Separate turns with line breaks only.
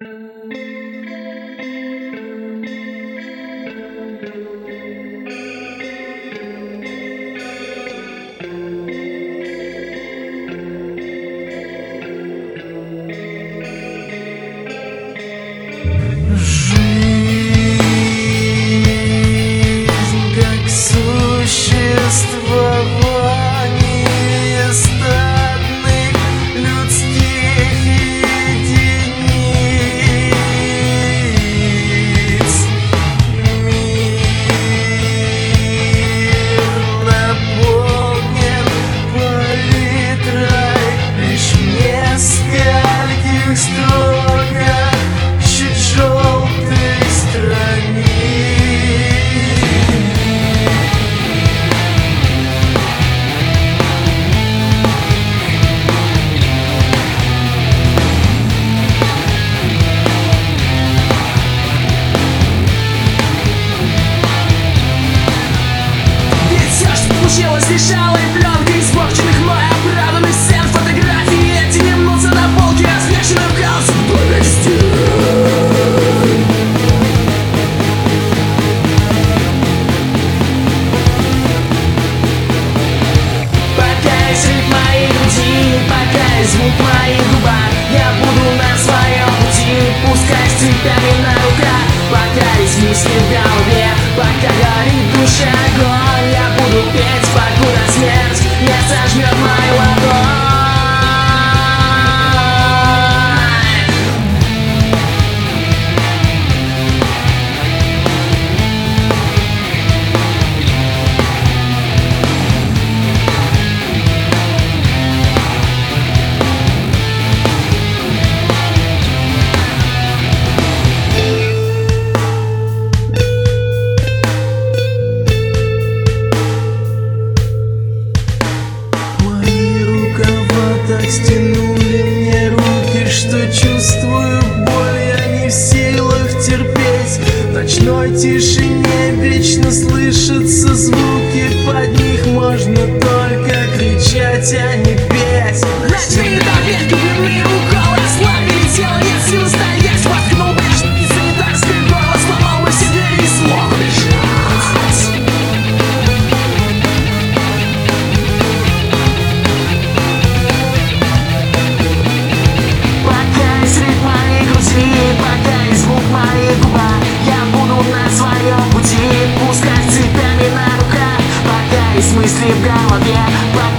Как существование стадных людских единиц. Мир наполнен палитрой лишь в нескольких строках чуть желтых страниц.
Случилось лишалой пленкой испорченных мной оправданных сцен. Фотографии эти не мнутся на полке, развешаны в хаосе повести. Пока есть ритм моей груди, пока есть звук моих губах, я буду на своем пути, пускай с цветами на руках. Пока есть мысли в голове, пока горит в душе огонь, я буду петь, покуда смерть не сожмет мою ладонь.
Так стянули мне руки, что чувствую боль, я не в силах терпеть. В ночной тишине вечно слышатся звуки, под них можно только кричать, а не петь.
Ночные таблетки, дневные уколы ослабили тело, нет сил стоять. Воткнул брешь и санитарское горло, сломал бы себе и смог бежать. Пока есть звук моих губах, я буду на своем пути, пускай с цветами на руках. Пока есть мысли в голове,